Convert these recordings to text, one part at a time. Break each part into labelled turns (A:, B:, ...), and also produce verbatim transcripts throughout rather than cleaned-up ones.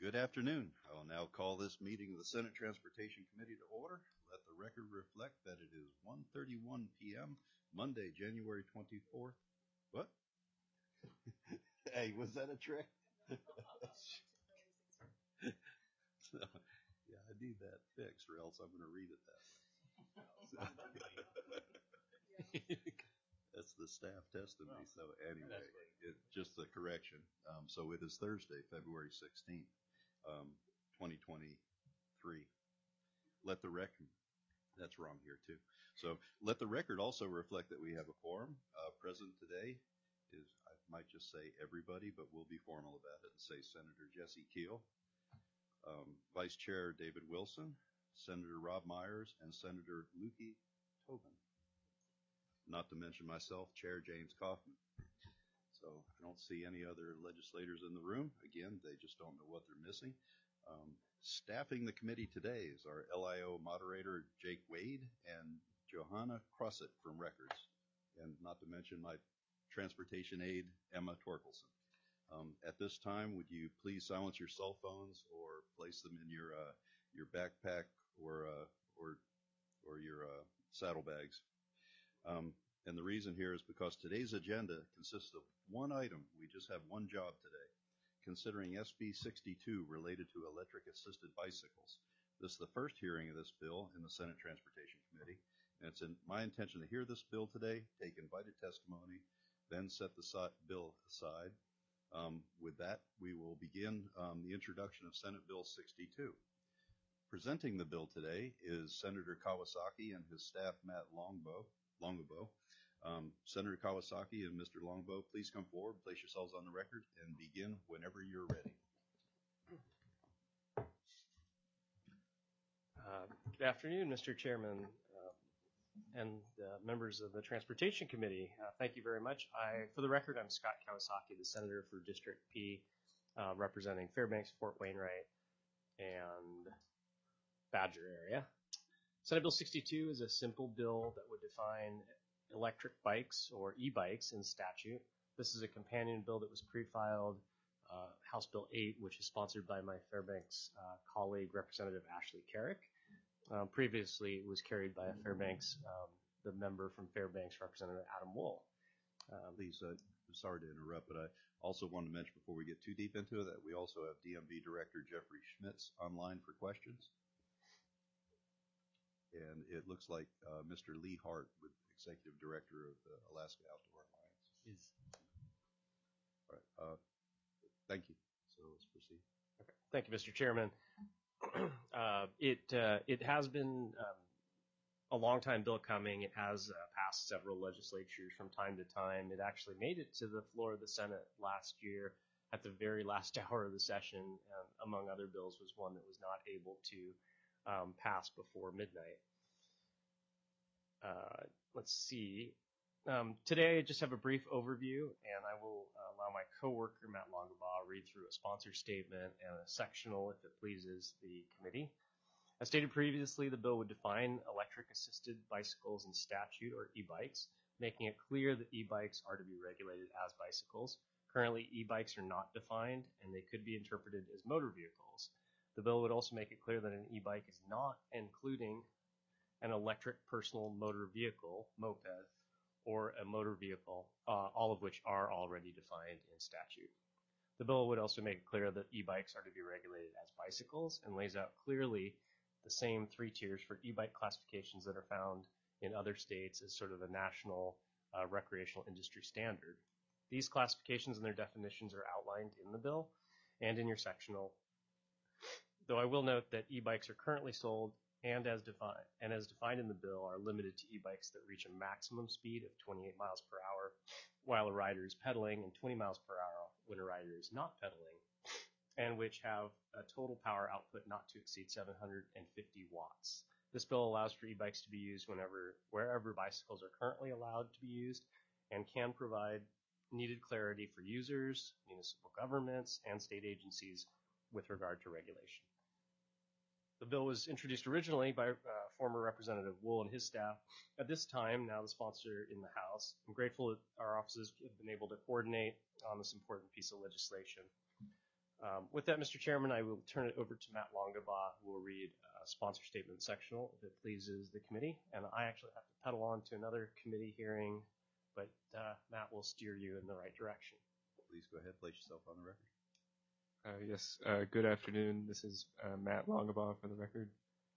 A: Good afternoon. I will now call this meeting of the Senate Transportation Committee to order. Let the record reflect that it is one thirty-one p m Monday, January twenty-fourth. What? Hey, was that a trick? So, yeah, I need that fixed or else I'm going to read it that way. So, that's the staff testing me. So anyway, it, just a correction. Um, so it is Thursday, February sixteenth, um, twenty twenty-three. Let the record, that's wrong here too. So let the record also reflect that we have a quorum. Uh, present today is, I might just say everybody, but we'll be formal about it and say Senator Jesse Keel, um, Vice Chair David Wilson, Senator Rob Myers, and Senator Lukey Tobin. Not to mention myself, Chair James Kaufman. So I don't see any other legislators in the room. Again, they just don't know what they're missing. Um, staffing the committee today is our L I O moderator, Jake Wade, and Johanna Crossett from Records. And not to mention my transportation aide, Emma Torkelson. Um, at this time, would you please silence your cell phones or place them in your uh, your backpack or uh, or or your uh, saddlebags? Um, and the reason here is because today's agenda consists of one item. We just have one job today, considering S B sixty-two related to electric assisted bicycles. This is the first hearing of this bill in the Senate Transportation Committee, and it's in my intention to hear this bill today, take invited testimony, then set the si- bill aside. Um, with that, we will begin um, the introduction of Senate Bill sixty-two. Presenting the bill today is Senator Kawasaki and his staff, Matt Longbow. Longabow. Um, Senator Kawasaki and Mister Longbow, please come forward, place yourselves on the record, and begin whenever you're ready.
B: Uh, good afternoon, Mister Chairman uh, and uh, members of the Transportation Committee. Uh, thank you very much. I, for the record, I'm Scott Kawasaki, the Senator for District P, uh, representing Fairbanks, Fort Wainwright, and Badger area. Senate Bill sixty-two is a simple bill that would define electric bikes or e-bikes in statute. This is a companion bill that was pre-filed, uh, House Bill eight, which is sponsored by my Fairbanks uh, colleague, Representative Ashley Carrick. Um, previously, it was carried by a Fairbanks, um, the member from Fairbanks, Representative Adam Wool.
A: Um, Please, uh, sorry to interrupt, but I also want to mention before we get too deep into it that we also have D M V Director Jeffrey Schmitz online for questions. And it looks like uh, Mister Lee Hart, with Executive Director of the Alaska Outdoor Alliance.
B: Is
A: All right. Uh, thank you. So let's proceed.
B: Okay. Thank you, Mister Chairman. uh, it uh, it has been um, a long time bill coming. It has uh, passed several legislatures from time to time. It actually made it to the floor of the Senate last year at the very last hour of the session. Um, among other bills, was one that was not able to Um, pass before midnight. Uh, let's see. Um, today, I just have a brief overview, and I will uh, allow my coworker, Matt Longabaugh, read through a sponsor statement and a sectional, if it pleases the committee. As stated previously, the bill would define electric-assisted bicycles in statute, or e-bikes, making it clear that e-bikes are to be regulated as bicycles. Currently, e-bikes are not defined, and they could be interpreted as motor vehicles. The bill would also make it clear that an e-bike is not including an electric personal motor vehicle, moped, or a motor vehicle, uh, all of which are already defined in statute. The bill would also make it clear that e-bikes are to be regulated as bicycles and lays out clearly the same three tiers for e-bike classifications that are found in other states as sort of a national uh, recreational industry standard. These classifications and their definitions are outlined in the bill and in your sectional. Though I will note that e-bikes are currently sold and as defined and as defined in the bill are limited to e-bikes that reach a maximum speed of twenty-eight miles per hour while a rider is pedaling, and twenty miles per hour when a rider is not pedaling, and which have a total power output not to exceed seven hundred fifty watts. This bill allows for e-bikes to be used whenever, wherever bicycles are currently allowed to be used, and can provide needed clarity for users, municipal governments, and state agencies with regard to regulation. The bill was introduced originally by uh, former Representative Wool and his staff. At this time, now the sponsor in the House, I'm grateful that our offices have been able to coordinate on this important piece of legislation. Um, with that, Mister Chairman, I will turn it over to Matt Longabaugh, who will read a sponsor statement sectional if it pleases the committee. And I actually have to pedal on to another committee hearing, but uh, Matt will steer you in the right direction.
A: Please go ahead, place yourself on the record.
C: Uh, yes, uh, good afternoon. This is uh, Matt Longabaugh for the record.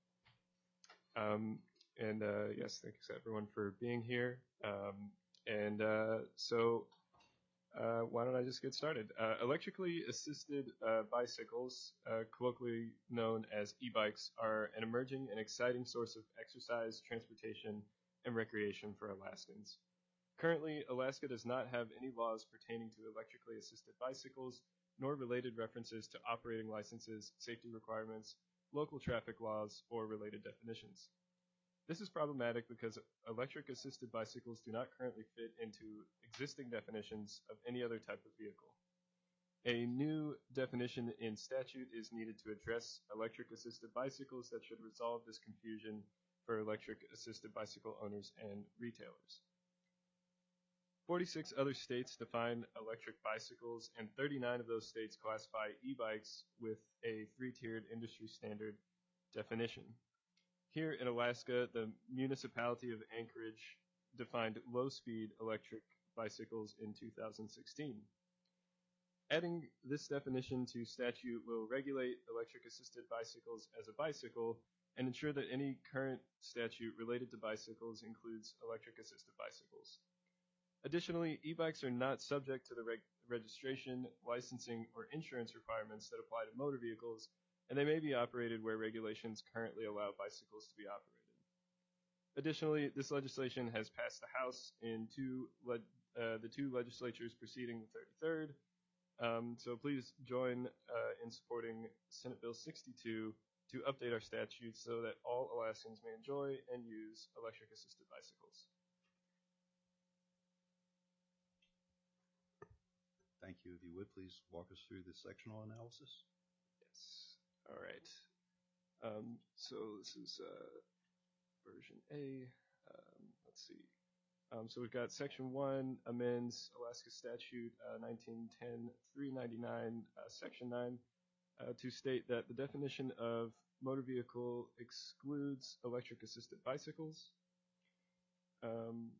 C: Um, and uh, yes, thanks everyone for being here. Um, and uh, so uh, why don't I just get started? Uh, electrically assisted uh, bicycles, uh, colloquially known as e-bikes, are an emerging and exciting source of exercise, transportation, and recreation for Alaskans. Currently, Alaska does not have any laws pertaining to electrically assisted bicycles, nor related references to operating licenses, safety requirements, local traffic laws, or related definitions. This is problematic because electric-assisted bicycles do not currently fit into existing definitions of any other type of vehicle. A new definition in statute is needed to address electric-assisted bicycles that should resolve this confusion for electric-assisted bicycle owners and retailers. forty-six other states define electric bicycles, and thirty-nine of those states classify e-bikes with a three-tiered industry standard definition. Here in Alaska, the municipality of Anchorage defined low-speed electric bicycles in two thousand sixteen. Adding this definition to statute will regulate electric-assisted bicycles as a bicycle and ensure that any current statute related to bicycles includes electric-assisted bicycles. Additionally, e-bikes are not subject to the reg- registration, licensing, or insurance requirements that apply to motor vehicles, and they may be operated where regulations currently allow bicycles to be operated. Additionally, this legislation has passed the House in two le- uh, the two legislatures preceding the thirty-third, um, so please join uh, in supporting Senate Bill sixty-two to update our statutes so that all Alaskans may enjoy and use electric-assisted bicycles.
A: Thank you. If you would, please walk us through the sectional analysis.
C: Yes. All right. Um, so this is uh, version A. Um, let's see. Um, so we've got section one, amends Alaska statute uh, nineteen ten three ninety-nine, uh, section nine, uh, to state that the definition of motor vehicle excludes electric-assisted bicycles. Um,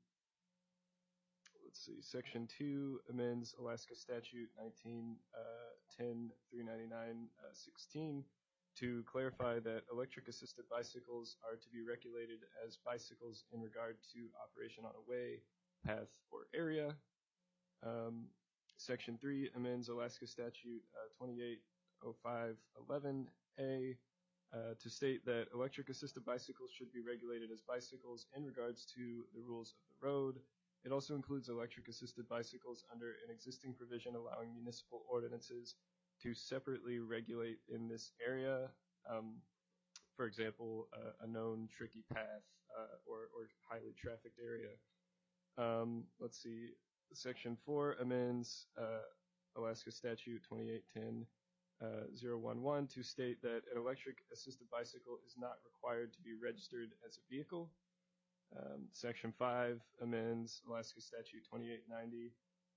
C: Let's see, section two amends Alaska statute nineteen ten three ninety-nine sixteen to clarify that electric assisted bicycles are to be regulated as bicycles in regard to operation on a way, path, or area. Um, section three amends Alaska statute uh, twenty-eight oh five eleven A uh, to state that electric assisted bicycles should be regulated as bicycles in regards to the rules of the road. It also includes electric-assisted bicycles under an existing provision allowing municipal ordinances to separately regulate in this area. Um, for example, uh, a known tricky path uh, or, or highly trafficked area. Um, let's see. Section four amends uh, Alaska Statute twenty-eight ten oh eleven to state that an electric-assisted bicycle is not required to be registered as a vehicle. Um, section five amends Alaska Statute twenty-eight ninety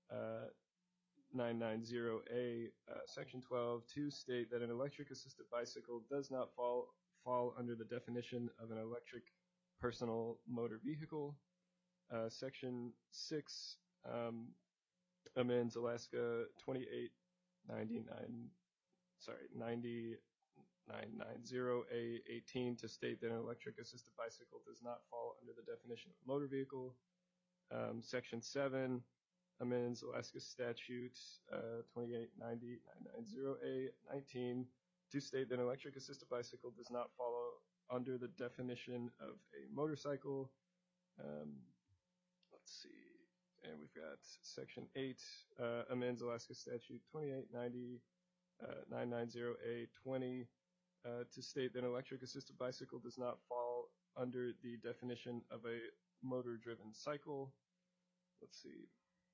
C: nine ninety A, uh, Section twelve, to state that an electric-assisted bicycle does not fall fall under the definition of an electric personal motor vehicle. Uh, section six um, amends Alaska twenty-eight ninety-nine, sorry, ninety nine ninety A eighteen to state that an electric-assisted bicycle does not fall under the definition of motor vehicle. Um, section seven amends Alaska Statute uh, twenty-eight ninety nine ninety A nineteen to state that an electric-assisted bicycle does not fall under the definition of a motorcycle. Um, let's see, and we've got section eight uh, amends Alaska Statute twenty-eight ninety nine ninety A twenty Uh, to state that an electric-assisted bicycle does not fall under the definition of a motor-driven cycle. Let's see.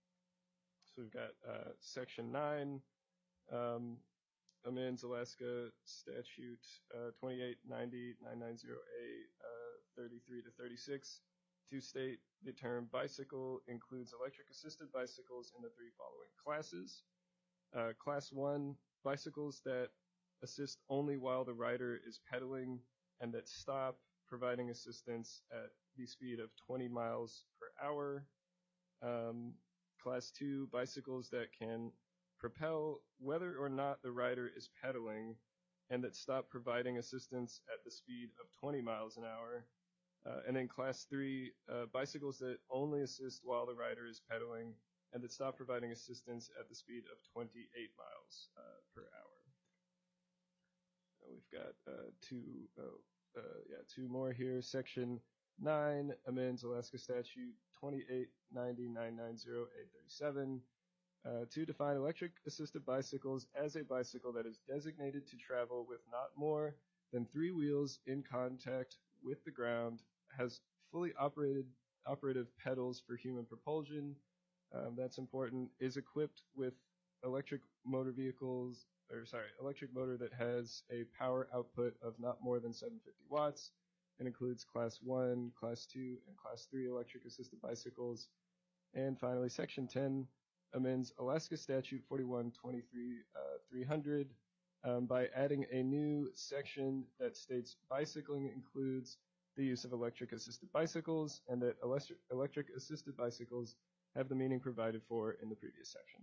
C: So we've got uh, Section nine um, amends Alaska Statute uh, twenty-eight ninety nine ninety A uh, thirty-three to thirty-six to state the term bicycle includes electric-assisted bicycles in the three following classes. Uh, class one bicycles that assist only while the rider is pedaling and that stop providing assistance at the speed of twenty miles per hour. Um, class two, bicycles that can propel whether or not the rider is pedaling and that stop providing assistance at the speed of twenty miles an hour. Uh, and then class three, uh, bicycles that only assist while the rider is pedaling and that stop providing assistance at the speed of twenty-eight miles uh, per hour. Uh, we've got uh, two, oh, uh, yeah, two more here. Section nine amends Alaska Statute twenty-eight ninety-nine ninety A thirty-seven uh, to define electric assisted bicycles as a bicycle that is designated to travel with not more than three wheels in contact with the ground, has fully operated operative pedals for human propulsion. Um, that's important. Is equipped with electric motor vehicles, or sorry, electric motor that has a power output of not more than seven hundred fifty watts, and includes class one, class two, and class three electric assisted bicycles. And finally, section ten amends Alaska Statute forty-one twenty-three three hundred um, by adding a new section that states bicycling includes the use of electric assisted bicycles, and that electric, electric assisted bicycles have the meaning provided for in the previous section.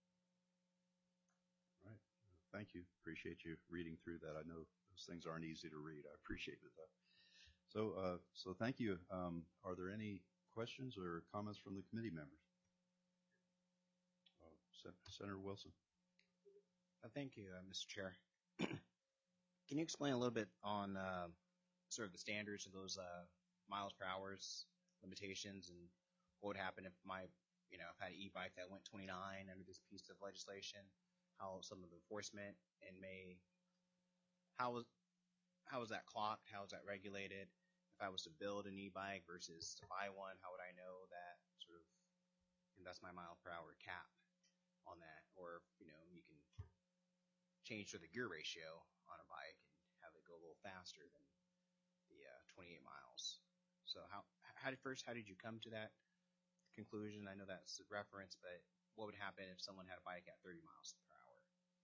A: All right. Thank you. Appreciate you reading through that. I know those things aren't easy to read. I appreciate it, though. So, uh, so thank you. Um, are there any questions or comments from the committee members? Uh, Sen- Senator Wilson.
D: Uh, thank you, uh, Mister Chair. Can you explain a little bit on uh, sort of the standards of those uh, miles per hours limitations, and what would happen if my, you know, if I had an e-bike that went twenty-nine under this piece of legislation, how some of the enforcement and may, how was, how is that clocked? How is that regulated? If I was to build an e-bike versus to buy one, how would I know that sort of, and that's my mile per hour cap on that? Or, you know, you can change to the gear ratio on a bike and have it go a little faster than the uh, twenty-eight miles. So how, how did first, how did you come to that conclusion? I know that's a reference, but what would happen if someone had a bike at thirty miles per hour?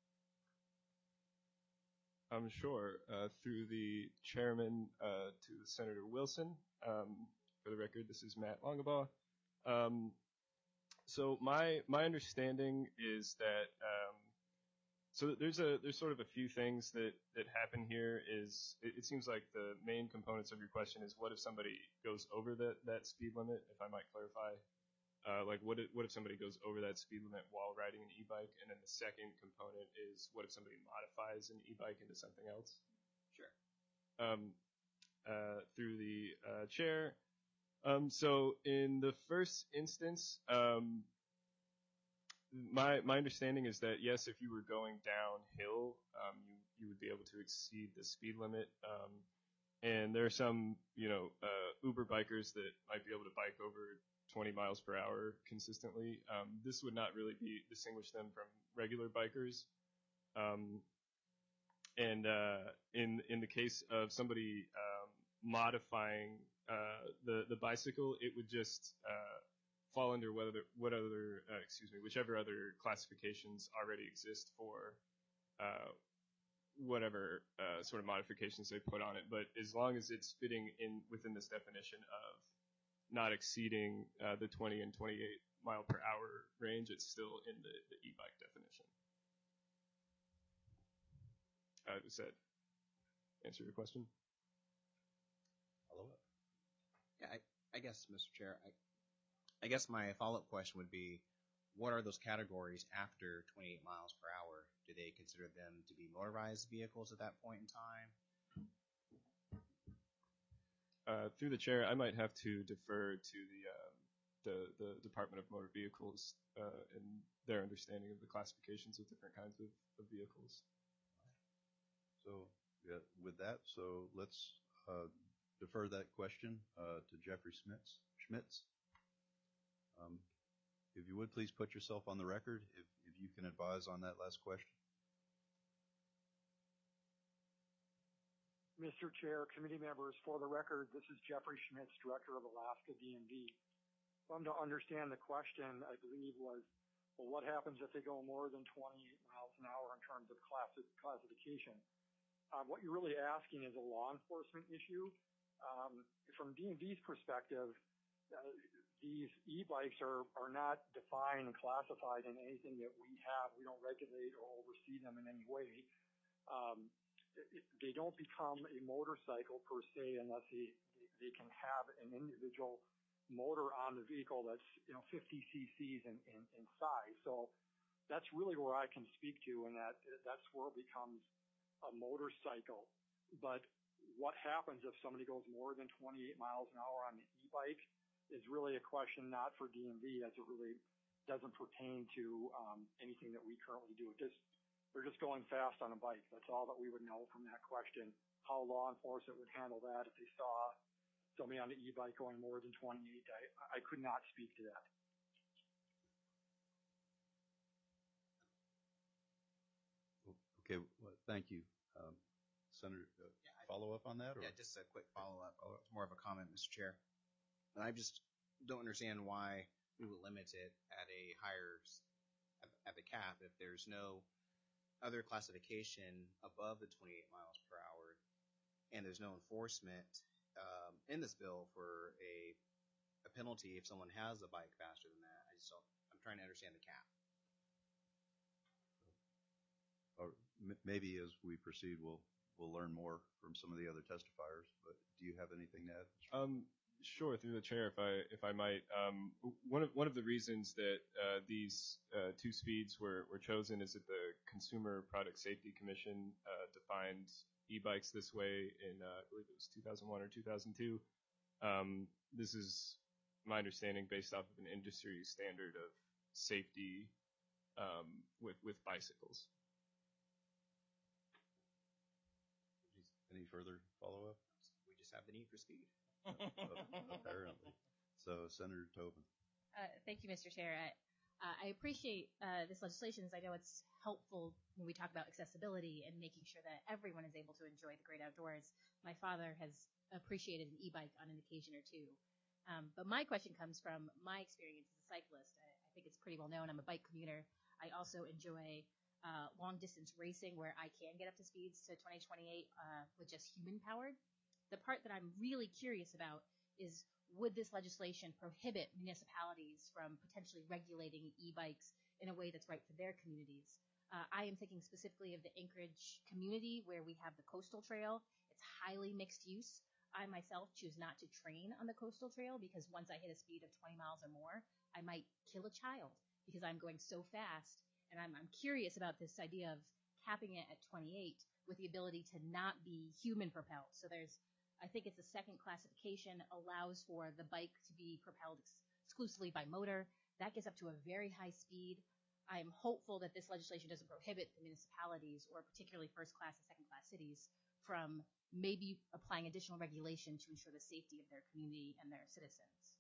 C: I'm sure. Uh, through the chairman uh, to Senator Wilson. Um, for the record, this is Matt Longabaugh. Um, so my my understanding is that um, so there's a there's sort of a few things that that happen here. Is it, it seems like the main components of your question is what if somebody goes over that that speed limit? If I might clarify. Uh, like what if, what if somebody goes over that speed limit while riding an e-bike? And then the second component is what if somebody modifies an e-bike into something else?
D: Sure.
C: Um, uh, through the uh, chair. Um, so in the first instance, um, my my understanding is that yes, if you were going downhill, um, you you would be able to exceed the speed limit. Um, and there are some you know uh, Uber bikers that might be able to bike over twenty miles per hour consistently. Um, this would not really be distinguish them from regular bikers. Um, and uh, in in the case of somebody um, modifying uh, the the bicycle, it would just uh, fall under whether what other uh, excuse me whichever other classifications already exist for uh, whatever uh, sort of modifications they put on it. But as long as it's fitting in within this definition of not exceeding uh, the twenty and twenty-eight mile per hour range, it's still in the, the e-bike definition. Uh, does that answer your question?
A: Follow up.
D: Yeah, I, I guess, Mister Chair, I, I guess my follow-up question would be, what are those categories after twenty-eight miles per hour? Do they consider them to be motorized vehicles at that point in time?
C: Uh, through the chair, I might have to defer to the uh, the, the Department of Motor Vehicles uh, and their understanding of the classifications of different kinds of, of vehicles.
A: So yeah, with that, so let's uh, defer that question uh, to Jeffrey Schmitz. Schmitz. Um, if you would please put yourself on the record, if, if you can advise on that last question.
E: Mister Chair, committee members, for the record, this is Jeffrey Schmitz, Director of Alaska D M V. Um, to understand the question, I believe was, well, what happens if they go more than twenty-eight miles miles an hour in terms of classi- classification. Um, what you're really asking is a law enforcement issue. Um, from D M V's perspective, uh, these e-bikes are, are not defined and classified in anything that we have. We don't regulate or oversee them in any way. Um, it, they don't become a motorcycle per se unless they, they can have an individual motor on the vehicle that's, you know, fifty cc's in, in, in size. So that's really where I can speak to, and that that's where it becomes a motorcycle. But what happens if somebody goes more than twenty-eight miles an hour on an e-bike is really a question not for D M V, as it really doesn't pertain to um, anything that we currently do. It just, they're just going fast on a bike. That's all that we would know from that question. How law enforcement would handle that if they saw somebody on an e-bike going more than twenty-eight, I, I could not speak to that.
A: Okay, well, thank you. Um, Senator, uh,
D: Yeah, I-
A: follow up on that? Or?
D: Yeah, just a quick follow-up. It's more of a comment, Mister Chair. And I just don't understand why we would limit it at a higher, s- at, at the cap if there's no other classification above the twenty-eight miles per hour, and there's no enforcement um, in this bill for a a penalty if someone has a bike faster than that. I just don't. I'm trying to understand the cap.
A: Or m- maybe as we proceed, we'll we'll learn more from some of the other testifiers. But do you have anything to add?
C: Um, sure, through the chair, if I if I might. Um, one of one of the reasons that uh, these uh, two speeds were, were chosen is that the Consumer Product Safety Commission uh, defined e-bikes this way in uh, I believe it was two thousand one or two thousand two. Um, this is my understanding based off of an industry standard of safety um, with with bicycles.
A: Any further follow up?
D: We just have the need for speed.
A: Apparently. So, Senator Tobin.
F: Uh, thank you, Mister Chair. I, uh, I appreciate uh, this legislation, as I know it's helpful when we talk about accessibility and making sure that everyone is able to enjoy the great outdoors. My father has appreciated an e-bike on an occasion or two. Um, but my question comes from my experience as a cyclist. I, I think it's pretty well known. I'm a bike commuter. I also enjoy uh, long-distance racing where I can get up to speeds to twenty, twenty-eight uh, with just human-powered. The part that I'm really curious about is, would this legislation prohibit municipalities from potentially regulating e-bikes in a way that's right for their communities? Uh, I am thinking specifically of the Anchorage community where we have the coastal trail. It's highly mixed use. I myself choose not to train on the coastal trail because once I hit a speed of twenty miles or more, I might kill a child because I'm going so fast. And I'm, I'm curious about this idea of capping it at twenty-eight with the ability to not be human propelled. So there's, I think it's a second classification, allows for the bike to be propelled ex- exclusively by motor. That gets up to a very high speed. I'm hopeful that this legislation doesn't prohibit the municipalities, or particularly first class and second class cities, from maybe applying additional regulation to ensure the safety of their community and their citizens.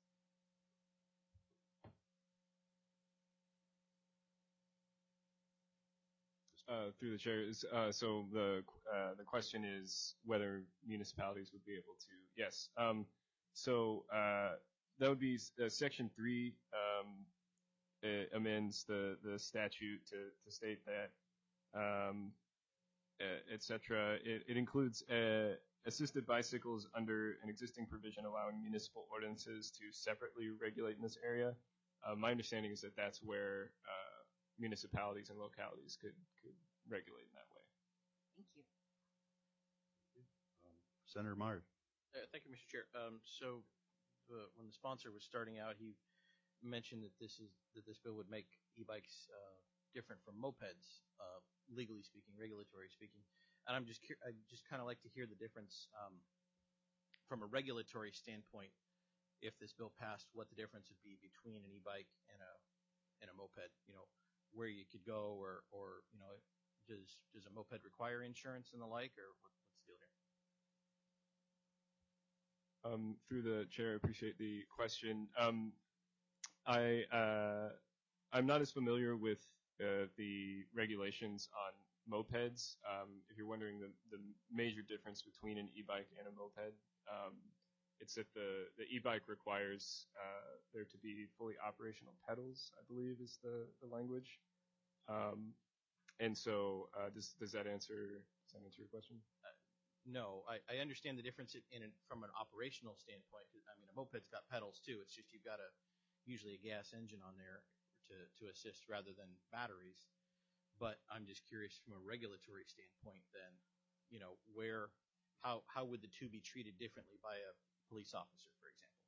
C: Uh, through the chair, is, uh, so the uh, the question is whether municipalities would be able to. Yes. Um, so uh, that would be uh, section three. Um, it amends the the statute to to state that, um, et cetera. It, it includes uh, assisted bicycles under an existing provision allowing municipal ordinances to separately regulate in this area. Uh, my understanding is that that's where uh, municipalities and localities could could regulate in that way.
F: Thank you.
A: Um, Senator Myers.
G: Uh, thank you, Mister Chair. Um, so, uh, when the sponsor was starting out, he mentioned that this is that this bill would make e-bikes uh, different from mopeds, uh, legally speaking, regulatory speaking. And I'm just cur- I just kind of like to hear the difference um, from a regulatory standpoint. If this bill passed, what the difference would be between an e-bike and a and a moped. You know, where you could go, or or you know, does does a moped require insurance and the like, or what, what's the deal here?
C: Um, through the chair, I appreciate the question. Um, I uh, I'm not as familiar with uh, the regulations on mopeds. Um, if you're wondering the the major difference between an e-bike and a moped, um, it's that the the e-bike requires uh, there to be fully operational pedals, I believe is the the language. Um, and so, uh, does does that answer does that answer your question?
G: No, I, I understand the difference in, in from an operational standpoint. I mean, a moped's got pedals too. It's just you've got a usually a gas engine on there to to assist rather than batteries. But I'm just curious from a regulatory standpoint, then, you know, where how how would the two be treated differently by a police officer, for example?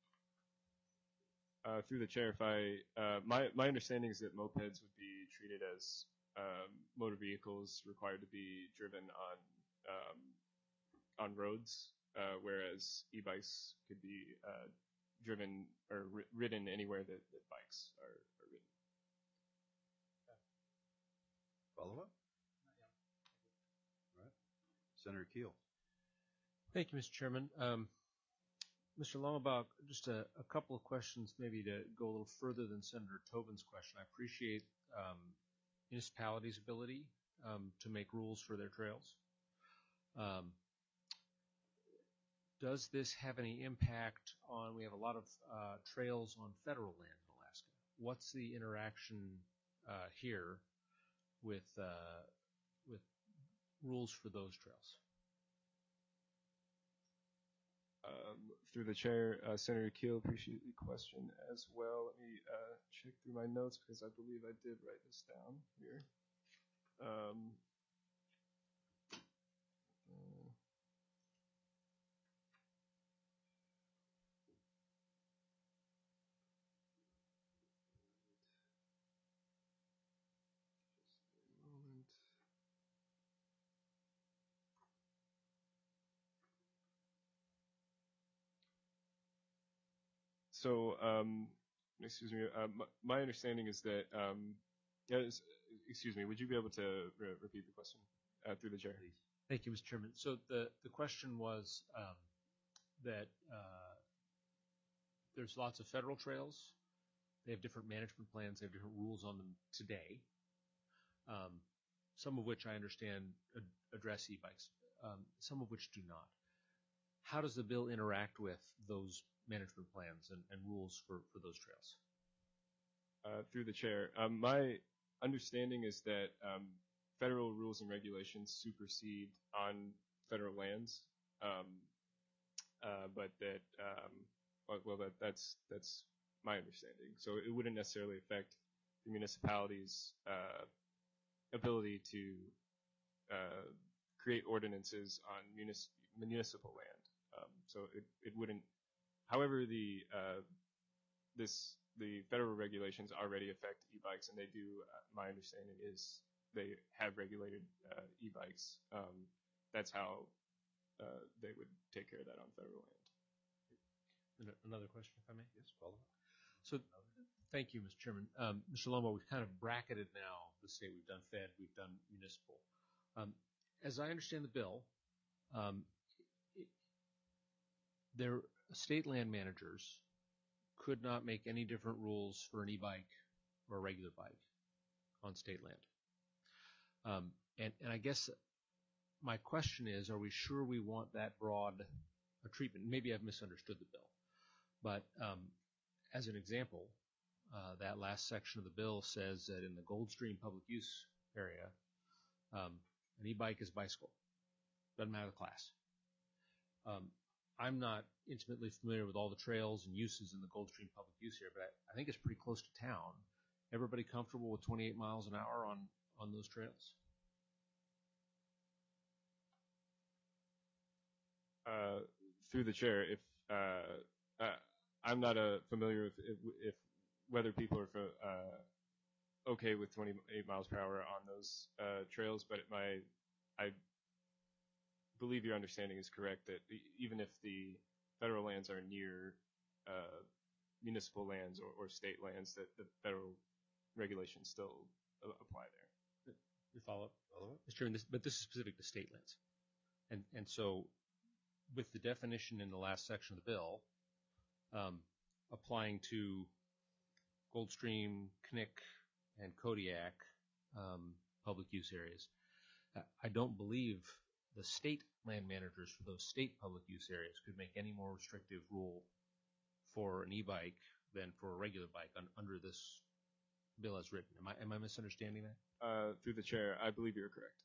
C: Uh, through the chair, if I uh, my my understanding is that mopeds would be treated as um, motor vehicles required to be driven on um, on roads, uh, whereas e-bikes could be uh, driven or ri- ridden anywhere that, that bikes are, are ridden.
A: Follow up? All right. Senator Keel.
H: Thank you, Mister Chairman. Um, Mister Lomabach, just a, a couple of questions maybe to go a little further than Senator Tobin's question. I appreciate um, municipalities' ability um, to make rules for their trails. Um, does this have any impact on, we have a lot of uh, trails on federal land in Alaska. What's the interaction uh, here with uh, with rules for those trails?
C: Um, through the chair, uh, Senator Keel, appreciate the question as well. Let me uh, check through my notes because I believe I did write this down here. Um, uh, just a moment. So, um, excuse me, uh, my, my understanding is that, um, yeah, is- excuse me, would you be able to re- repeat the question uh, through the chair?
H: Thank you, Mister Chairman. So the, the question was um, that uh, there's lots of federal trails. They have different management plans. They have different rules on them today, um, some of which I understand ad- address e-bikes, um, some of which do not. How does the bill interact with those management plans and, and rules for, for those trails?
C: Uh, through the chair, um, my understanding is that um, federal rules and regulations supersede on federal lands, um, uh, but that um, well, well, that that's that's my understanding. So it wouldn't necessarily affect the municipality's uh, ability to uh, create ordinances on munis- municipal land. Um, so it, it wouldn't. However, the uh, this the federal regulations already affect e-bikes, and they do. Uh, my understanding is they have regulated uh, e-bikes. Um, that's how uh, they would take care of that on federal land.
H: Another question, if I may?
A: Yes, follow up.
H: So, thank you, Mister Chairman. Um, Mister Lomo, we've kind of bracketed now the state. We've done Fed, we've done municipal. Um, as I understand the bill, um, it, their state land managers could not make any different rules for an e-bike or a regular bike on state land. Um, and, and I guess my question is, are we sure we want that broad a treatment? Maybe I've misunderstood the bill. But um, as an example, uh, that last section of the bill says that in the Goldstream public use area, um, an e-bike is a bicycle. Doesn't matter the class. Um, I'm not intimately familiar with all the trails and uses in the Goldstream public use area, but I, I think it's pretty close to town. Everybody comfortable with twenty-eight miles an hour on, on those trails?
C: Uh, through the chair, if uh, uh, I'm not uh, familiar with if, if whether people are uh, okay with twenty-eight miles per hour on those uh, trails, but my I believe your understanding is correct that even if the federal lands are near uh, municipal lands or, or state lands, that the federal regulations still apply there.
H: Your follow-up?
A: Follow up?
H: Mister Chairman, this, but this is specific to state lands. And, and so with the definition in the last section of the bill, um, applying to Goldstream, Knik, and Kodiak um, public use areas, I don't believe the state land managers for those state public use areas could make any more restrictive rule for an e-bike than for a regular bike un, under this bill as written. Am I, am I misunderstanding that?
C: Uh, through the chair, I believe you're correct.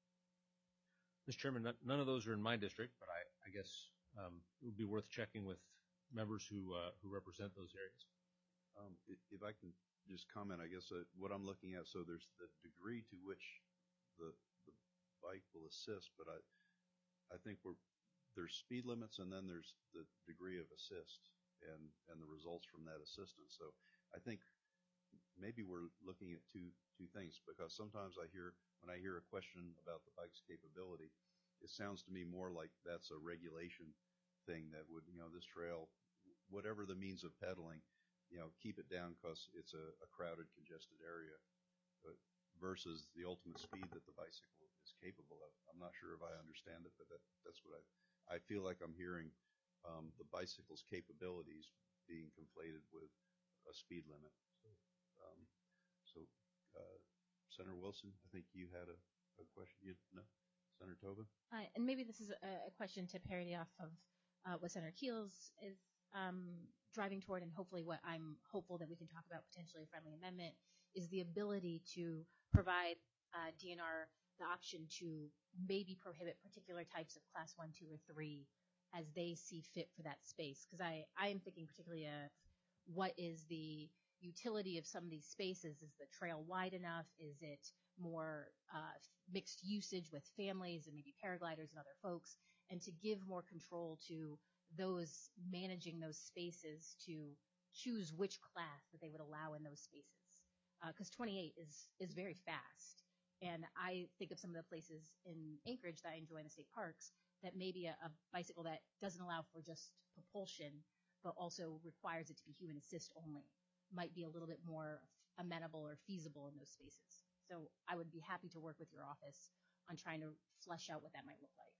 H: Mister Chairman, none- none of those are in my district, but I, I guess um, it would be worth checking with members who uh, who represent those areas.
A: Um, i- If I can just comment, I guess uh, what I'm looking at, so there's the degree to which the, the bike will assist, but I, I think we're, there's speed limits and then there's the degree of assist and, and the results from that assistance. So I think maybe we're looking at two, two things, because sometimes I hear, when I hear a question about the bike's capability, it sounds to me more like that's a regulation thing that would, you know, this trail, whatever the means of pedaling, you know, keep it down because it's a, a crowded, congested area, but versus the ultimate speed that the bicycle is capable of. I'm not sure if I understand it, but that, that's what I, I feel like I'm hearing um, the bicycle's capabilities being conflated with a speed limit. So, um, so uh, Senator Wilson, I think you had a, a question. You, no? Senator Tobin?
F: Uh, and maybe this is a, a question to parody off of uh, what Senator Keels is um, driving toward, and hopefully what I'm hopeful that we can talk about, potentially a friendly amendment, is the ability to provide uh, D N R the option to maybe prohibit particular types of class one, two, or three as they see fit for that space. Because I, I am thinking particularly of what is the utility of some of these spaces. Is the trail wide enough? Is it more uh, mixed usage with families and maybe paragliders and other folks? And to give more control to those managing those spaces to choose which class that they would allow in those spaces. Because uh, twenty-eight is, is very fast. And I think of some of the places in Anchorage that I enjoy in the state parks that maybe a, a bicycle that doesn't allow for just propulsion, but also requires it to be human assist only, might be a little bit more amenable or feasible in those spaces. So I would be happy to work with your office on trying to flesh out what that might look like.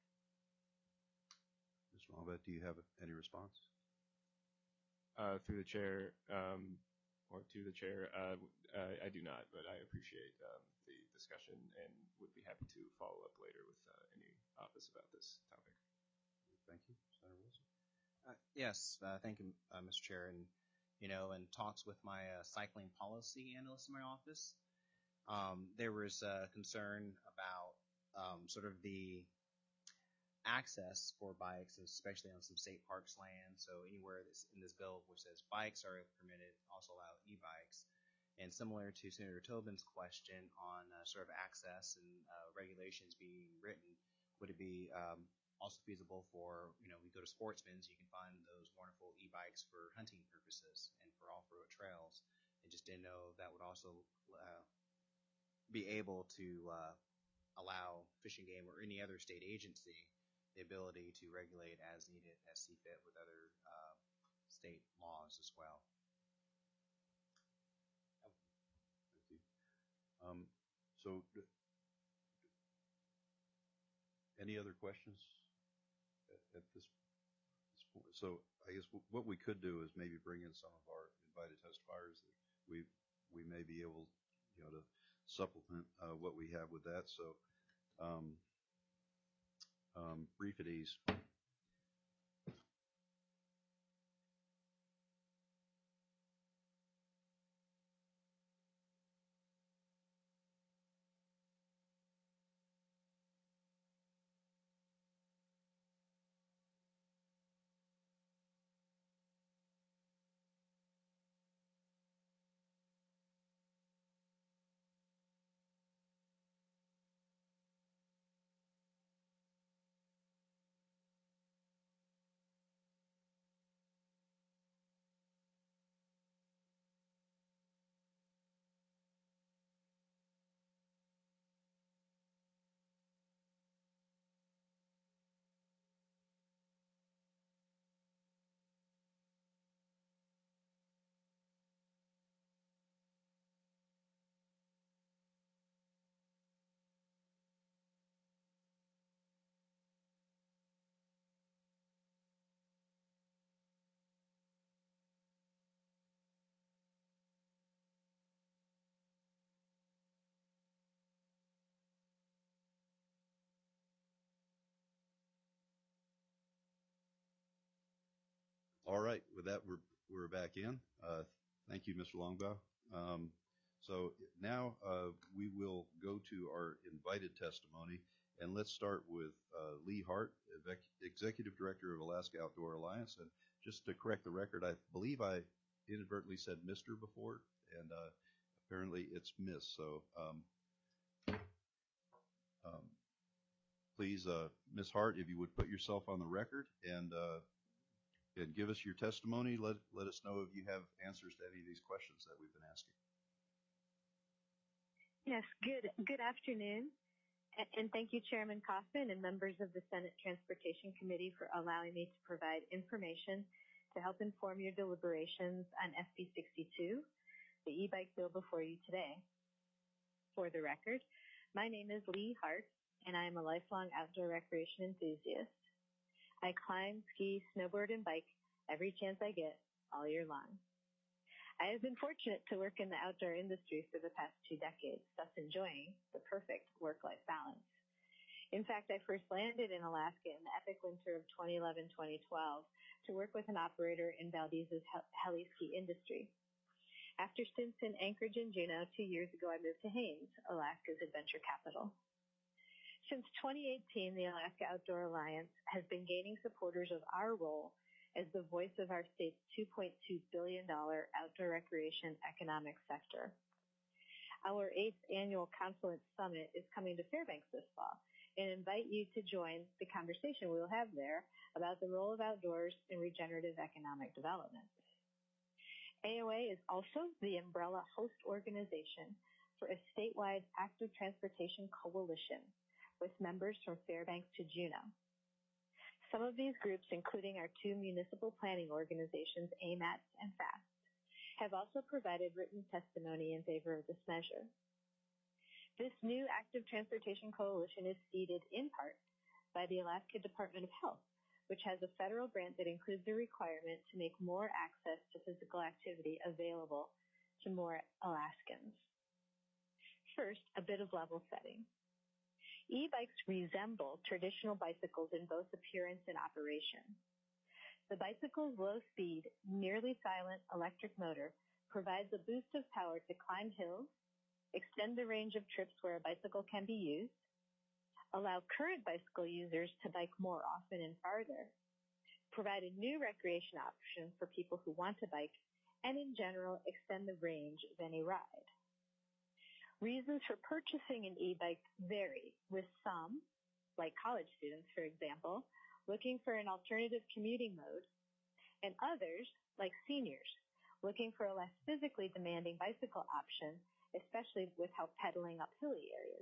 A: Mister Wombat, do you have any response?
C: Uh, through the chair, um, or to the chair, uh, uh, I do not, but I appreciate um, the discussion and would be happy to follow up later with uh, any office about this topic.
A: Thank you. Senator Wilson?
D: Uh, yes, uh, thank you, uh, Mister Chair. And, you know, in talks with my uh, cycling policy analyst in my office, um, there was uh, concern about um, sort of the access for bikes, especially on some state parks land. So anywhere that's in this bill which says bikes are permitted, also allow e-bikes. And similar to Senator Tobin's question on uh, sort of access and uh, regulations being written, would it be um, also feasible for, you know, we go to Sportsman's, you can find those wonderful e-bikes for hunting purposes and for off-road trails. I just didn't know if that would also uh, be able to uh, allow Fish and Game or any other state agency the ability to regulate as needed, as see fit with other uh, state laws as well.
A: Thank you. Um, so, d- any other questions at, at this, this point? So, I guess w- what we could do is maybe bring in some of our invited testifiers that we we may be able, you know, to supplement uh, what we have with that. So, um, um, brief at ease. All right. With that, we're we're back in. Uh, thank you, Mister Longbaugh. Um, So now uh, we will go to our invited testimony, and let's start with uh, Lee Hart, Executive Director of Alaska Outdoor Alliance. And just to correct the record, I believe I inadvertently said Mister before, and uh, apparently it's Miss. So um, um, please, uh, Miz Hart, if you would put yourself on the record and uh, and give us your testimony. Let let us know if you have answers to any of these questions that we've been asking.
I: Yes, good good afternoon, and thank you, Chairman Kaufman and members of the Senate Transportation Committee for allowing me to provide information to help inform your deliberations on S B sixty-two, the e-bike bill before you today. For the record, my name is Lee Hart, and I am a lifelong outdoor recreation enthusiast. I climb, ski, snowboard, and bike every chance I get all year long. I have been fortunate to work in the outdoor industry for the past two decades, thus enjoying the perfect work-life balance. In fact, I first landed in Alaska in the epic winter of twenty eleven twenty twelve to work with an operator in Valdez's heli ski industry. After stints in Anchorage and Juneau, two years ago I moved to Haines, Alaska's adventure capital. Since twenty eighteen, the Alaska Outdoor Alliance has been gaining supporters of our role as the voice of our state's two point two billion dollars outdoor recreation economic sector. Our eighth annual Confluence Summit is coming to Fairbanks this fall, and invite you to join the conversation we will have there about the role of outdoors in regenerative economic development. A O A is also the umbrella host organization for a statewide active transportation coalition with members from Fairbanks to Juneau. Some of these groups, including our two municipal planning organizations, A M A T S and FAST, have also provided written testimony in favor of this measure. This new active transportation coalition is seeded in part by the Alaska Department of Health, which has a federal grant that includes the requirement to make more access to physical activity available to more Alaskans. First, a bit of level setting. E-bikes resemble traditional bicycles in both appearance and operation. The bicycle's low-speed, nearly silent electric motor provides a boost of power to climb hills, extend the range of trips where a bicycle can be used, allow current bicycle users to bike more often and farther, provide a new recreation option for people who want to bike, and in general extend the range of any ride. Reasons for purchasing an e-bike vary, with some, like college students, for example, looking for an alternative commuting mode, and others, like seniors, looking for a less physically demanding bicycle option, especially with how pedaling up hilly areas.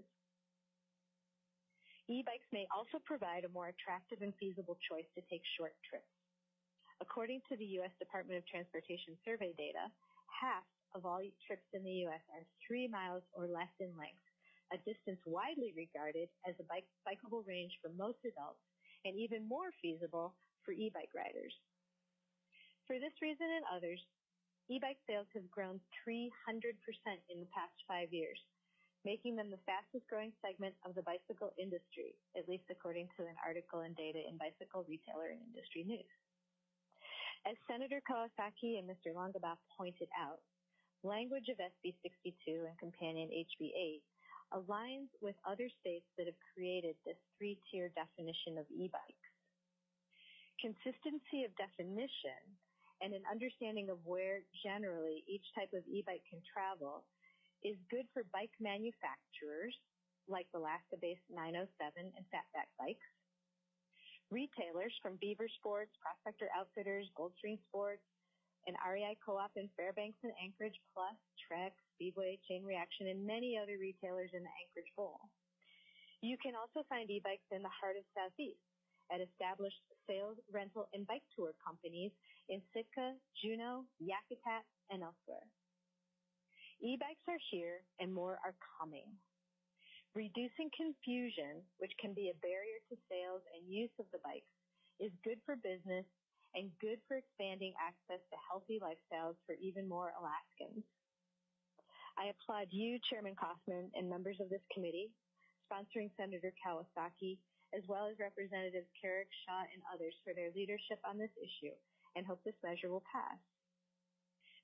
I: E-bikes may also provide a more attractive and feasible choice to take short trips. According to the U S Department of Transportation survey data, half of all trips in the U S are three miles or less in length, a distance widely regarded as a bike, bikeable range for most adults and even more feasible for e-bike riders. For this reason and others, e-bike sales have grown three hundred percent in the past five years, making them the fastest growing segment of the bicycle industry, at least according to an article and data in Bicycle Retailer and Industry News. As Senator Kawasaki and Mister Longabaugh pointed out, language of S B sixty-two and companion H B eight aligns with other states that have created this three-tier definition of e-bikes. Consistency of definition and an understanding of where generally each type of e-bike can travel is good for bike manufacturers like Alaska-based nine oh seven and Fatback Bikes, retailers from Beaver Sports, Prospector Outfitters, Goldstream Sports, and R E I Co-op in Fairbanks and Anchorage, plus Trek, Speedway, Chain Reaction, and many other retailers in the Anchorage Bowl. You can also find e-bikes in the heart of Southeast at established sales, rental, and bike tour companies in Sitka, Juneau, Yakutat, and elsewhere. E-bikes are here and more are coming. Reducing confusion, which can be a barrier to sales and use of the bikes, is good for business and good for expanding access to healthy lifestyles for even more Alaskans. I applaud you, Chairman Kaufman, and members of this committee, sponsoring Senator Kawasaki, as well as Representatives Carrick, Shaw, and others for their leadership on this issue, and hope this measure will pass.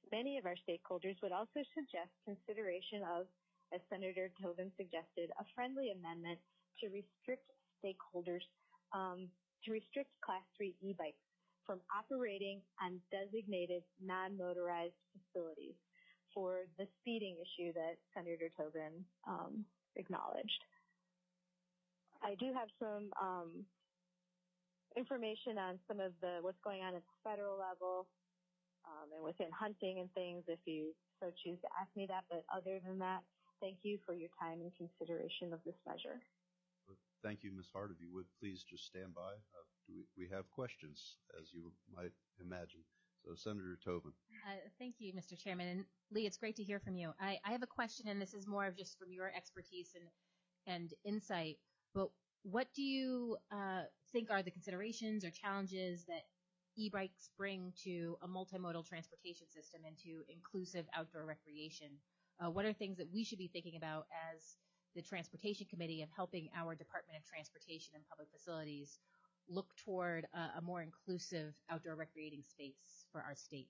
I: Many of our stakeholders would also suggest consideration of, as Senator Tobin suggested, a friendly amendment to restrict stakeholders, um, to restrict Class three e-bikes from operating on designated non-motorized facilities for the speeding issue that Senator Tobin um, acknowledged. I do have some um, information on some of the what's going on at the federal level um, and within hunting and things if you so choose to ask me that. But other than that, thank you for your time and consideration of this measure.
A: Thank you, Miz Hart. If you would please just stand by. Uh, do we, we have questions, as you might imagine. So, Senator Tobin.
F: Uh, thank you, Mister Chairman. And Lee, it's great to hear from you. I, I have a question, and this is more of just from your expertise and and insight. But what do you uh, think are the considerations or challenges that e-bikes bring to a multimodal transportation system and to inclusive outdoor recreation? Uh, what are things that we should be thinking about as the Transportation Committee of helping our Department of Transportation and Public Facilities look toward a, a more inclusive outdoor recreating space for our state?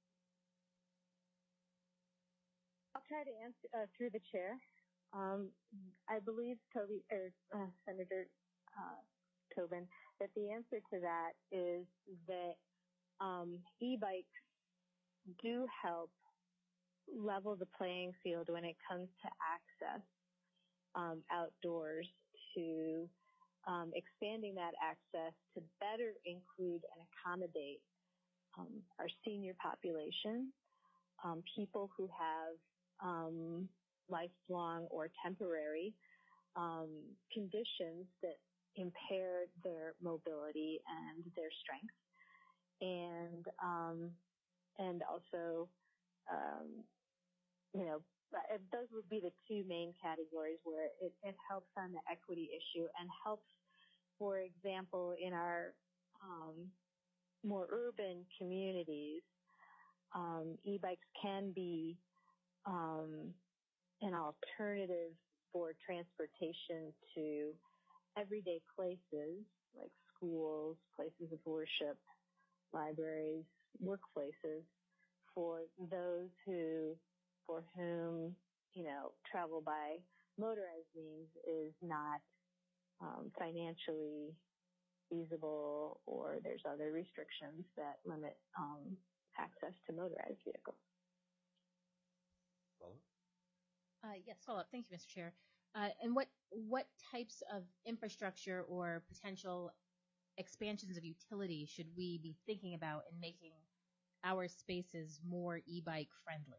I: I'll try to answer uh, through the chair. Um, I believe Toby, or, uh, Senator uh, Tobin, that the answer to that is that um, e-bikes do help level the playing field when it comes to access um, outdoors, to um, expanding that access to better include and accommodate um, our senior population, um, people who have um, lifelong or temporary um, conditions that impair their mobility and their strength, and um, and also, um, you know, those would be the two main categories where it, it helps on the equity issue and helps, for example, in our um, more urban communities, um, e-bikes can be um, an alternative for transportation to everyday places like schools, places of worship, libraries, workplaces, for those who, for whom, you know, travel by motorized means is not um, financially feasible, or there's other restrictions that limit um, access to motorized vehicles.
A: Follow?
F: Uh, yes, follow up. Thank you, Mister Chair. Uh, and what what types of infrastructure or potential expansions of utility should we be thinking about in making our spaces more e-bike friendly?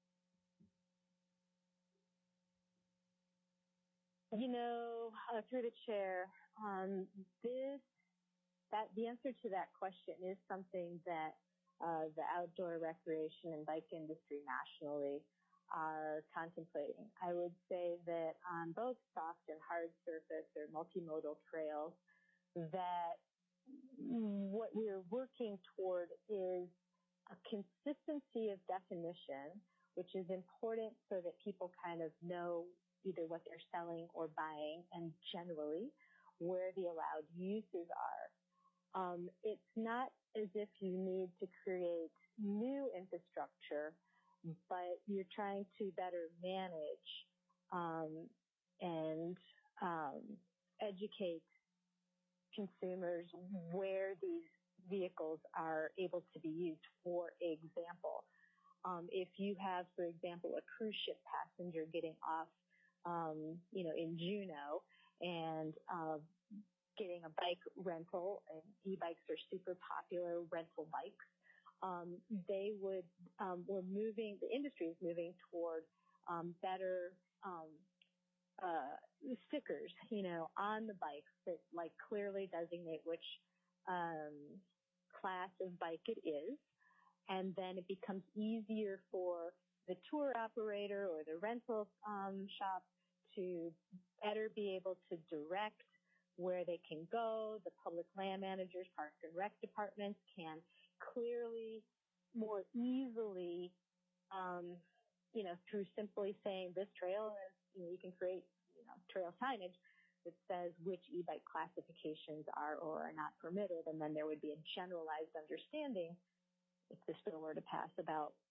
I: You know, uh, through the chair, um, this that the answer to that question is something that uh, the outdoor recreation and bike industry nationally are contemplating. I would say that on both soft and hard surface or multimodal trails, that what we're working toward is a consistency of definition, which is important so that people kind of know either what they're selling or buying, and generally where the allowed uses are. Um, it's not as if you need to create new infrastructure, but you're trying to better manage um, and um, educate consumers where these vehicles are able to be used. For example, um, if you have, for example, a cruise ship passenger getting off, um, you know, in Juneau and uh, getting a bike rental, and e-bikes are super popular rental bikes, um, they would, um, we're moving, the industry is moving toward um, better um, uh, stickers, you know, on the bikes that like clearly designate which um, class of bike it is, and then it becomes easier for the tour operator or the rental um, shop to better be able to direct where they can go. The public land managers, park and rec departments can clearly, more easily, um, you know, through simply saying this trail is, you know, you can create, you know, trail signage that says which e-bike classifications are or are not permitted, and then there would be a generalized understanding, if this bill were to pass, about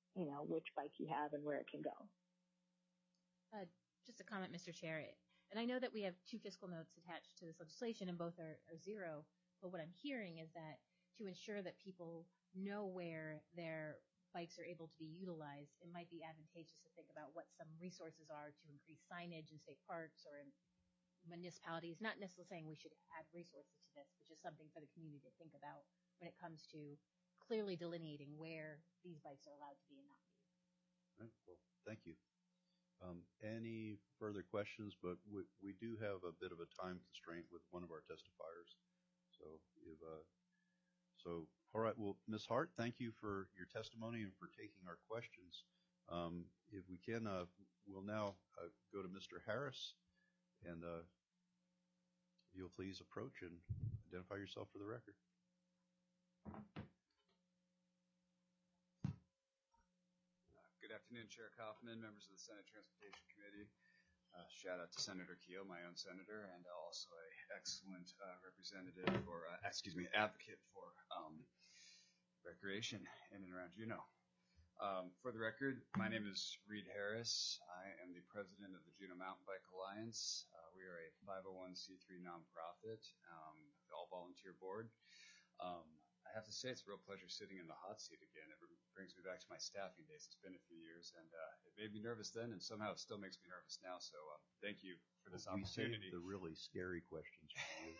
I: you know, which bike you have and where it can go.
F: Uh, just a comment, Mister Chair. And I know that we have two fiscal notes attached to this legislation, and both are, are zero. But what I'm hearing is that to ensure that people know where their bikes are able to be utilized, it might be advantageous to think about what some resources are to increase signage in state parks or in municipalities. Not necessarily saying we should add resources to this, but just something for the community to think about when it comes to clearly delineating where these bikes are allowed to be and not be.
A: All right, well, thank you. Um, any further questions? But we, we do have a bit of a time constraint with one of our testifiers. So, if, uh, so all right. Well, Miz Hart, thank you for your testimony and for taking our questions. Um, if we can, uh, we'll now uh, go to Mister Harris, and uh, if you'll please approach and identify yourself for the record.
J: Good afternoon, Chair Kaufman, members of the Senate Transportation Committee. Uh, shout out to Senator Keel, my own senator, and also a excellent uh, representative or, uh, excuse me, advocate for um, recreation in and around Juneau. Um, for the record, my name is Reed Harris. I am the president of the Juneau Mountain Bike Alliance. Uh, we are a five oh one c three nonprofit, um, all volunteer board. Um, I have to say it's a real pleasure sitting in the hot seat again. It brings me back to my staffing days. It's been a few years, and uh, it made me nervous then, and somehow it still makes me nervous now. So um, thank you for this
A: well, we
J: opportunity.
A: saved the really scary questions for you.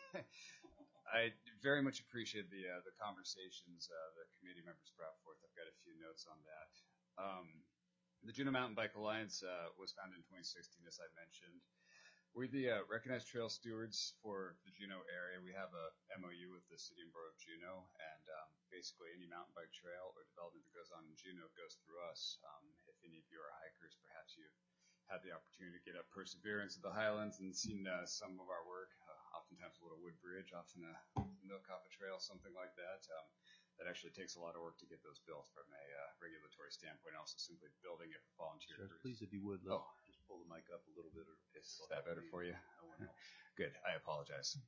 J: I very much appreciate the uh, the conversations uh, the committee members brought forth. I've got a few notes on that. Um, the Juneau Mountain Bike Alliance uh, was founded in twenty sixteen, as I mentioned. We're the uh, recognized trail stewards for the Juneau area. We have a M O U with the City and Borough of Juneau, and um, basically any mountain bike trail or development that goes on in Juneau goes through us. Um, if any of you are hikers, perhaps you've had the opportunity to get up Perseverance of the Highlands and seen uh, some of our work, uh, oftentimes a little wood bridge, often a Milcoppa Trail, something like that. Um, that actually takes a lot of work to get those built from a uh, regulatory standpoint, also simply building it for volunteer
A: Sure,
J: groups.
A: please, if you would, let's
J: Oh.
A: just pull the mic up a little bit. Or
J: Is that better for you? Good. I apologize.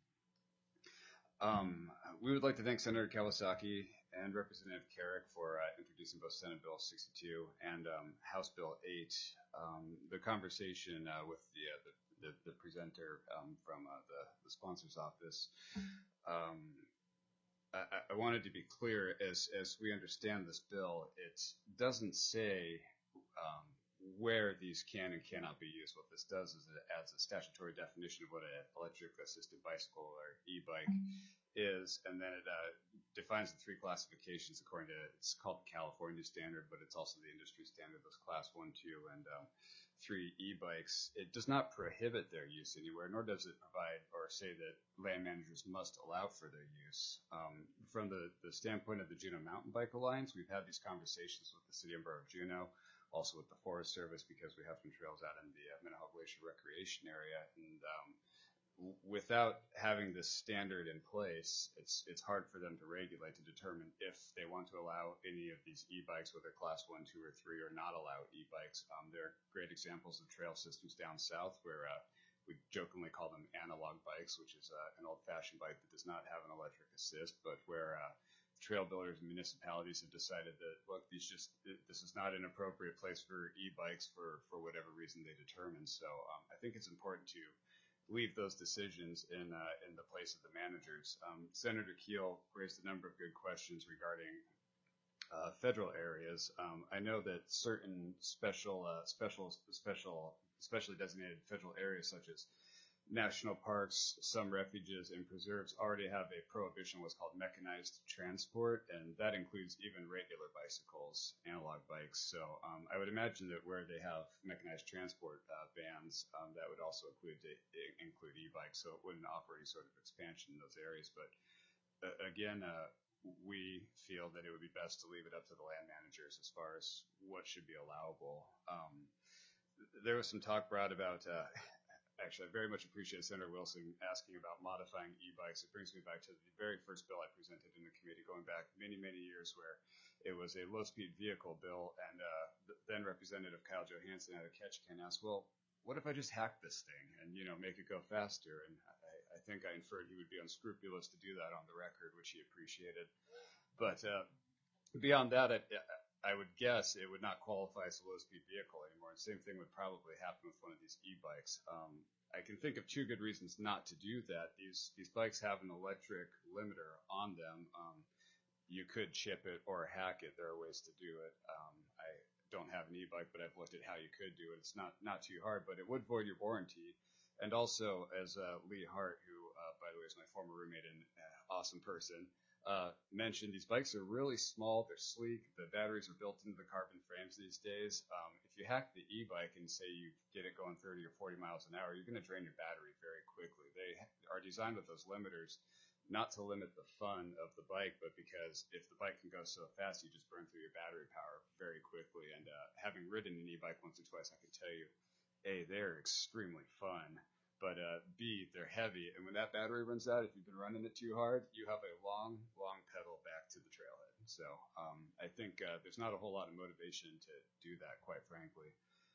J: Um, we would like to thank Senator Kawasaki and Representative Carrick for uh, introducing both Senate Bill sixty-two and um, House Bill eight. Um, the conversation uh, with the, uh, the, the the presenter um, from uh, the, the sponsor's office. Um, I, I wanted to be clear, as as we understand this bill, it doesn't say um, where these can and cannot be used. What this does is it adds a statutory definition of what an electric assisted bicycle or e-bike is, and then it uh, defines the three classifications according to, it's called the California standard, but it's also the industry standard, those class one, two, and um, three e-bikes. It does not prohibit their use anywhere, nor does it provide or say that land managers must allow for their use. Um, from the, the standpoint of the Juneau Mountain Bike Alliance, we've had these conversations with the City and Borough of Juneau, also with the Forest Service, because we have some trails out in the uh, Minnehaha Glacier Recreation Area. And um, w- without having this standard in place, it's it's hard for them to regulate, to determine if they want to allow any of these e-bikes, whether class one, two, or three, or not allow e-bikes. Um, there are great examples of trail systems down south where uh, we jokingly call them analog bikes, which is uh, an old-fashioned bike that does not have an electric assist, but where uh, trail builders and municipalities have decided that, look, these just this is not an appropriate place for e-bikes for, for whatever reason they determine. So um, I think it's important to leave those decisions in uh, in the place of the managers. Um, Senator Keel raised a number of good questions regarding uh, federal areas. Um, I know that certain special uh, special special specially designated federal areas, such as national parks, some refuges, and preserves already have a prohibition, what's called mechanized transport, and that includes even regular bicycles, analog bikes. So um, I would imagine that where they have mechanized transport uh, bans, um, that would also include include e-bikes, so it wouldn't offer any sort of expansion in those areas. But uh, again, uh, we feel that it would be best to leave it up to the land managers as far as what should be allowable. Um, there was some talk brought about uh, Actually, I very much appreciate Senator Wilson asking about modifying e-bikes. It brings me back to the very first bill I presented in the committee, going back many, many years, where it was a low-speed vehicle bill, and uh, the then Representative Kyle Johansson out of Ketchikan asked, well, what if I just hack this thing and, you know, make it go faster? And I, I think I inferred he would be unscrupulous to do that on the record, which he appreciated. But uh, beyond that, I, I would guess it would not qualify as a low-speed vehicle anymore. And same thing would probably happen with one of these e-bikes. Um, I can think of two good reasons not to do that. These these bikes have an electric limiter on them. Um, you could chip it or hack it. There are ways to do it. Um, I don't have an e-bike, but I've looked at how you could do it. It's not not too hard, but it would void your warranty. And also, as uh, Lee Hart, who, uh, by the way, is my former roommate and uh, awesome person, uh, mentioned, these bikes are really small. They're sleek. The batteries are built into the carbon frames these days. Um, if you hack the e-bike and say you get it going thirty or forty miles an hour, you're going to drain your battery very quickly. They are designed with those limiters not to limit the fun of the bike, but because if the bike can go so fast, you just burn through your battery power very quickly. And uh, having ridden an e-bike once or twice, I can tell you, A, they're extremely fun. But uh, B, they're heavy, and when that battery runs out, if you've been running it too hard, you have a long, long pedal back to the trailhead. So um, I think uh, there's not a whole lot of motivation to do that, quite frankly.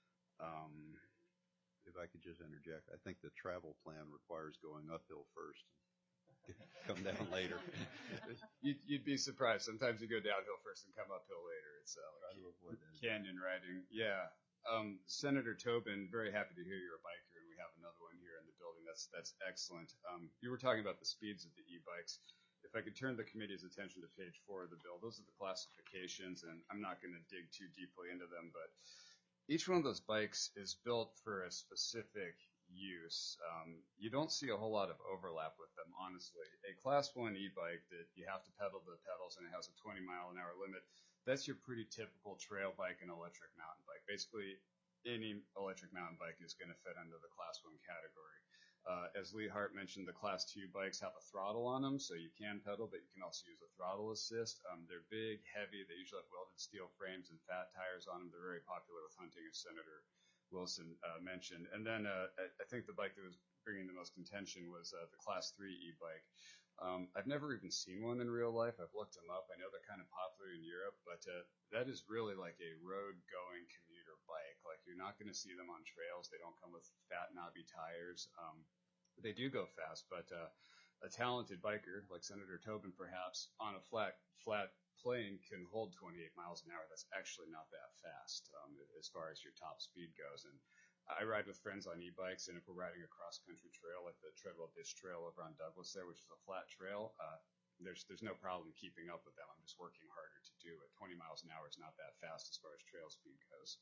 J: Um,
A: if I could just interject, I think the travel plan requires going uphill first and come down later.
J: you'd, you'd be surprised. Sometimes you go downhill first and come uphill later. It's uh, like canyon riding. Yeah. Um, Senator Tobin, very happy to hear you're a biker. We have another one here in the building. That's that's excellent. Um, you were talking about the speeds of the e-bikes. If I could turn the committee's attention to page four of the bill, those are the classifications, and I'm not going to dig too deeply into them, but each one of those bikes is built for a specific use. Um, you don't see a whole lot of overlap with them, honestly. A class one e-bike that you have to pedal the pedals and it has a twenty mile an hour limit, that's your pretty typical trail bike and electric mountain bike. Basically, any electric mountain bike is going to fit under the class one category. Uh, as Lee Hart mentioned, the class two bikes have a throttle on them, so you can pedal, but you can also use a throttle assist. Um, they're big, heavy. They usually have welded steel frames and fat tires on them. They're very popular with hunting, as Senator Wilson uh, mentioned. And then uh, I think the bike that was bringing the most contention was uh, the class three e-bike. Um, I've never even seen one in real life. I've looked them up. I know they're kind of popular in Europe, but uh, that is really like a road-going commuter bike. Like, you're not going to see them on trails. They don't come with fat, knobby tires. Um, they do go fast, but uh, a talented biker, like Senator Tobin perhaps, on a flat flat plane can hold twenty-eight miles an hour. That's actually not that fast um, as far as your top speed goes. And I ride with friends on e-bikes, and if we're riding a cross-country trail like the Treadwell Ditch Trail over on Douglas there, which is a flat trail, uh, there's there's no problem keeping up with them. I'm just working harder to do it. twenty miles an hour is not that fast as far as trail speed goes.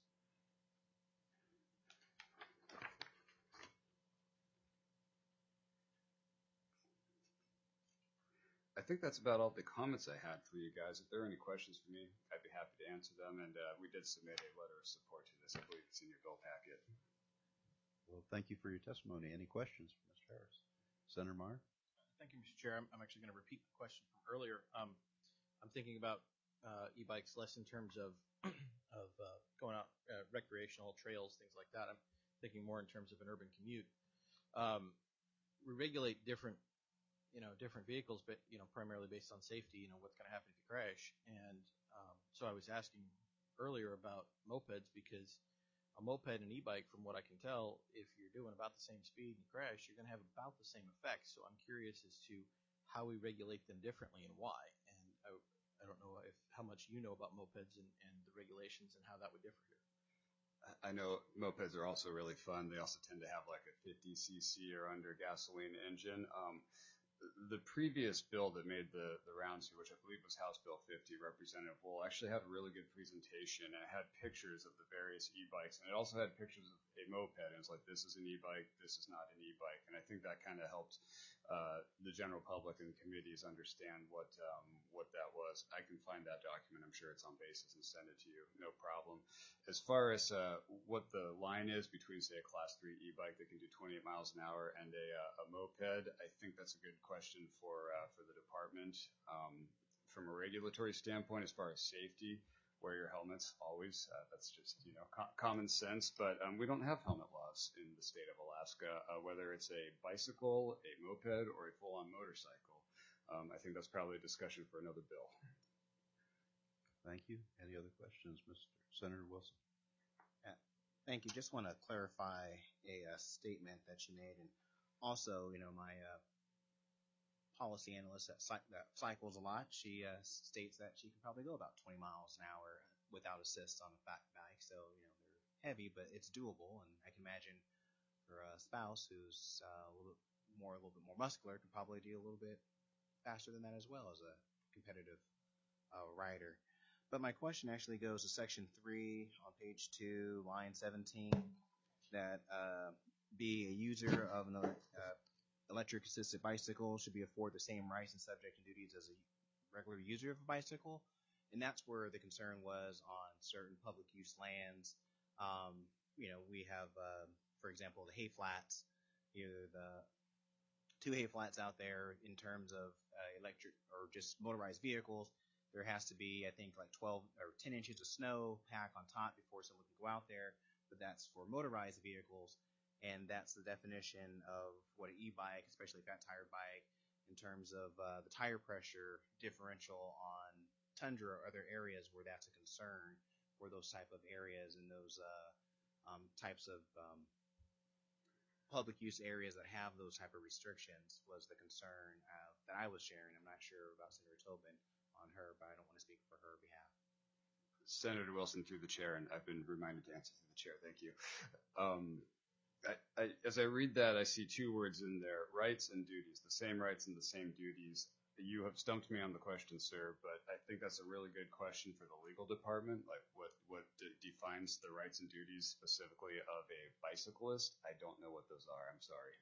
J: I think that's about all the comments I had for you guys. If there are any questions for me, I'd be happy to answer them. And uh, we did submit a letter of support to this. I believe it's in your bill packet.
A: Well, thank you for your testimony. Any questions for Mister Harris? Senator Meyer?
G: Thank you, Mister Chair. I'm, I'm actually going to repeat the question from earlier. Um, I'm thinking about uh, e-bikes less in terms of of uh, going out uh, recreational trails, things like that. I'm thinking more in terms of an urban commute. Um, we regulate different, you know, different vehicles, but you know, primarily based on safety. You know, what's going to happen if you crash? And um, so I was asking earlier about mopeds because a moped and e-bike, from what I can tell, if you're doing about the same speed and you crash, you're going to have about the same effects. So I'm curious as to how we regulate them differently and why. And I, I don't know if how much you know about mopeds and, and the regulations and how that would differ here.
J: I know mopeds are also really fun. They also tend to have like a fifty c c or under gasoline engine. Um, the previous bill that made the, the rounds here, which I believe was House Bill fifty, Representative Wool, actually had a really good presentation, and it had pictures of the various e-bikes, and it also had pictures of a moped, and it's like, this is an e-bike, this is not an e-bike, and I think that kind of helped uh, the general public and committees understand what um, what that was. I can find that document. I'm sure it's on Basis and send it to you, no problem. As far as uh, what the line is between, say, a Class three e-bike that can do twenty-eight miles an hour and a, uh, a moped, I think that's a good question for uh, for the department. Um, from a regulatory standpoint, as far as safety, wear your helmets always. Uh, that's just, you know, co- common sense. But um, we don't have helmet laws in the state of Alaska, uh, whether it's a bicycle, a moped, or a full-on motorcycle. Um, I think that's probably a discussion for another bill.
A: Thank you. Any other questions, Mister Senator Wilson?
D: Uh, thank you. Just want to clarify a, uh statement that you made, and also, you know, my uh, policy analyst that, cy- that cycles a lot. She uh, states that she can probably go about twenty miles an hour without assist on a fat bike. So, you know, they're heavy, but it's doable. And I can imagine her uh, spouse, who's uh, a little bit more, a little bit more muscular, could probably do a little bit faster than that as well as a competitive uh, rider. But my question actually goes to section three on page two, line seventeen, that uh, be a user of an uh, electric assisted bicycle should be afforded the same rights and subject and duties as a regular user of a bicycle. And that's where the concern was on certain public use lands. Um, you know, we have, uh, for example, the hay flats, either the two hay flats out there in terms of uh, electric or just motorized vehicles. There has to be, I think, like twelve or ten inches of snow pack on top before someone can go out there. But that's for motorized vehicles. And that's the definition of what an e-bike, especially a fat tire bike, in terms of uh, the tire pressure differential on tundra or other areas where that's a concern, for those type of areas and those uh, um, types of um, public use areas that have those type of restrictions was the concern uh, that I was sharing. I'm not sure about Senator Tobin on her, but I don't want to speak for her behalf.
J: Senator Wilson through the chair, and I've been reminded to answer through the chair. Thank you. Um, I, I, as I read that, I see two words in there: rights and duties. The same rights and the same duties. You have stumped me on the question, sir, but I think that's a really good question for the legal department. Like, what what de- defines the rights and duties specifically of a bicyclist? I don't know what those are. I'm sorry.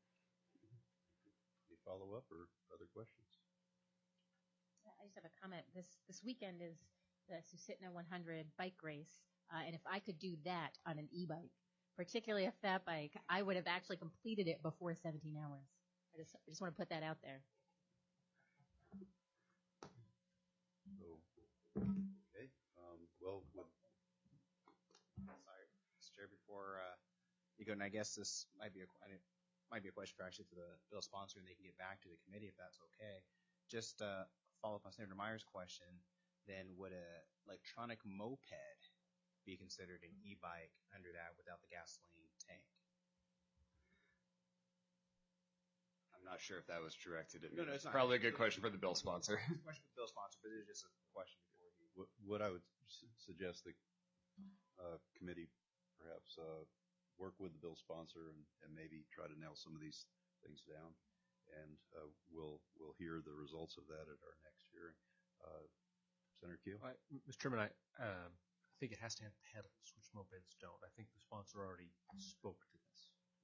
A: Any follow up or other questions?
F: I just have a comment. This this weekend is the Susitna one hundred bike race, uh, and if I could do that on an e-bike, particularly a fat bike, I would have actually completed it before seventeen hours. I just I just want to put that out there.
A: So, okay. Um, well, with,
D: Sorry, Mister Chair, before uh, you go, and I guess this might be a it might be a question for actually for the bill sponsor, and they can get back to the committee if that's okay. Just uh, follow up on Senator Meyer's question. Then would a electronic moped be considered an e-bike under that without the gasoline tank?
J: I'm not sure if that was directed at me.
D: No, no, it's not.
J: Probably a good question for the bill sponsor.
D: It's a question for the bill sponsor, but it's just a question before he.
A: what, what I would su- suggest the uh, committee perhaps uh, work with the bill sponsor and, and maybe try to nail some of these things down, and uh, we'll we'll hear the results of that at our next hearing. Uh, Senator Keel?
H: I, Mister Chairman, I, um, I think it has to have pedals, which mopeds don't. I think the sponsor already spoke to this.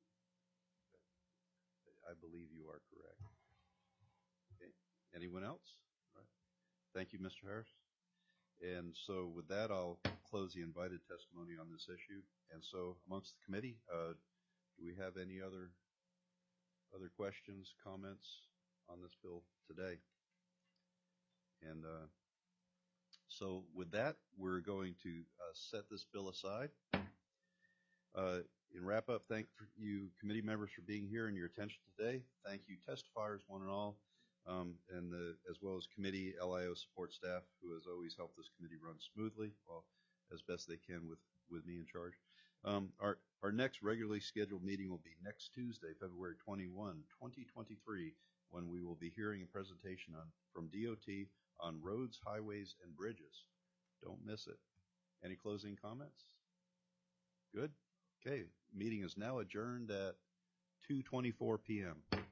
A: I believe you are correct. Okay. Anyone else? All right. Thank you, Mister Harris. And so with that, I'll close the invited testimony on this issue. And so amongst the committee, uh, do we have any other other questions, comments on this bill today? And uh, so with that, we're going to uh, set this bill aside. Uh, in wrap up, thank you committee members for being here and your attention today. Thank you testifiers, one and all, um, and the, as well as committee L I O support staff who has always helped this committee run smoothly, well, as best they can with, with me in charge. Um, our, our next regularly scheduled meeting will be next Tuesday, February twenty-first, twenty twenty-three, when we will be hearing a presentation on, from D O T on roads, highways, and bridges. Don't miss it. Any closing comments? Good. Okay, meeting is now adjourned at two twenty-four p m